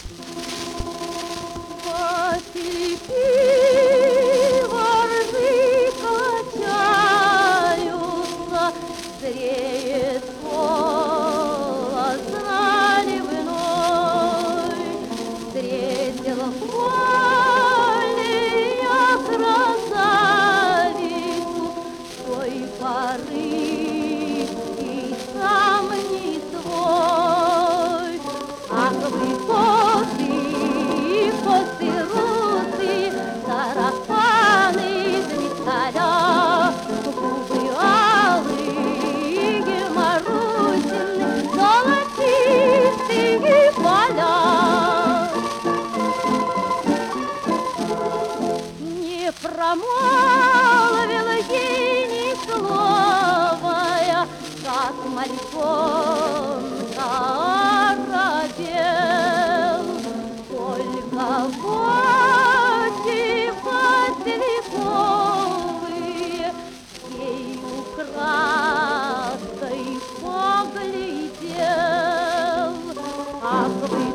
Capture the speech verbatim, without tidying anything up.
Васильки воржи качаются, зреет колос заливной. Встретила в поле я красавицу той поры, и сам не свой. Ах, вы косы, косы русы, сарафаны блистали, губы алые, Марусины, золотистые поля. Не промолвила ей ни слова я, как мальчонка оробел. Только очи васильковые ей украдкой поглядел. Ах, вы